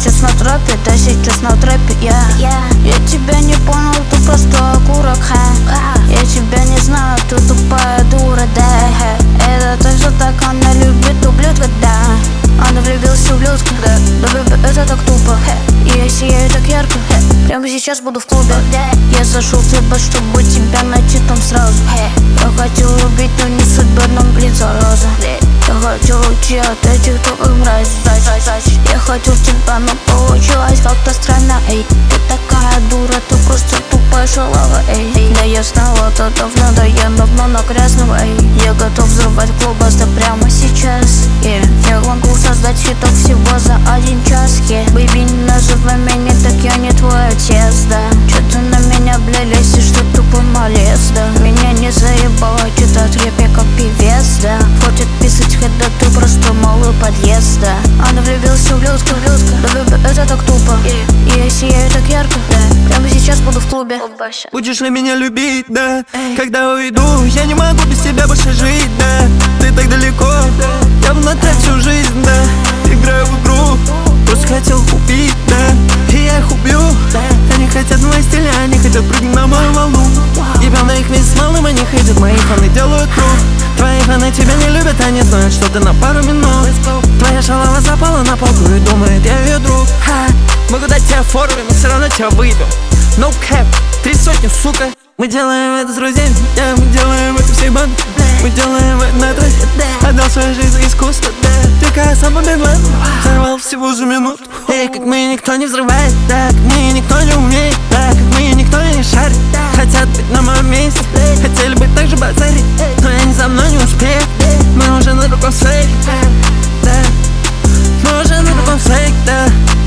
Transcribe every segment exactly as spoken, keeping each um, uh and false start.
сейчас на тропе, да сейчас на тропе я yeah. Я тебя не понял, ты просто окурок, ха ah. Я тебя не знаю, ты тупая дура, да Это точно так, она любит ублюдка, да Она влюбилась в ублюдка, да, да это так тупо И я сияю так ярко, прямо сейчас буду в клубе Я зашел в тебя, чтобы тебя найти там сразу Я хотел убить, но не судьба, но блин, зараза Я хотел уйти от этих тупых мразей Я хотел тебя, но получилось как-то странно, эй Ты такая дура, ты просто тупая шалава, эй Да я знала это давно, да я давно на грязного, эй Я готов взрывать клуб, да прямо сейчас, yeah. Я могу создать хитов всего за один час, yeah. Бэйби, не называй меня, так я не твой отец, да Чё ты на меня, бля, лезешь, что тупо малец, да Меня не заебало читать рэп, я как певец, да Хочет писать хэт, да ты просто малый подъезд, да Она влюбилась в ублюдка, ублюдка, да это так тупо yeah. И я сияю так ярко, да Прямо сейчас буду в клубе. Будешь ли меня любить, да? Эй. Когда уйду, я не могу без тебя больше жить, да Ты так далеко, я бы на трек всю жизнь, да Играю в игру, просто хотел убить, да И я их убью, они хотят мои стиля, они хотят прыгнуть на мою волну Ебал на их вместе с малым, они хейтят, мои фаны делают круг Твои фаны тебя не любят, они знают, что ты на пару минут Твоя шалава запала на полку и думает, я ее друг Ха. Могу дать тебе фору, но все равно тебя выйду No cap, три сотни, сука Мы делаем это с друзьями, yeah, мы делаем это всей бандой Мы делаем это на трассе, отдал свою жизнь за искусство Такая сама беглан, взорвал всего за минуту Эй, как мы никто не взрывает, да, как мы никто не умеет, да, как мы никто не шарит Хотят быть на моем месте, хотели быть так же базарить Но я не за мной не успею, мы уже на другом свете, да Мы уже на другом свете, да,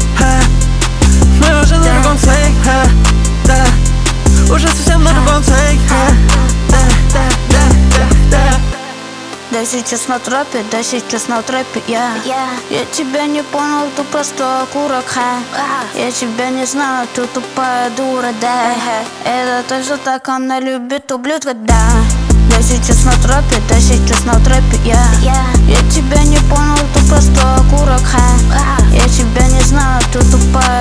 мы уже на другом свете, да Уже совсем на другом свете, да, да, да, да, да Да сейчас на тропе, да сейчас на тропе я yeah. Я тебя не понял, ты просто окурок, ха ah. Я тебя не знаю, ты тупая дура, да Это точно так, она любит ублюдка, да Да сейчас на тропе, да сейчас на тропе я yeah. Я тебя не понял, ты просто окурок, ха ah. Я тебя не знаю, ты тупая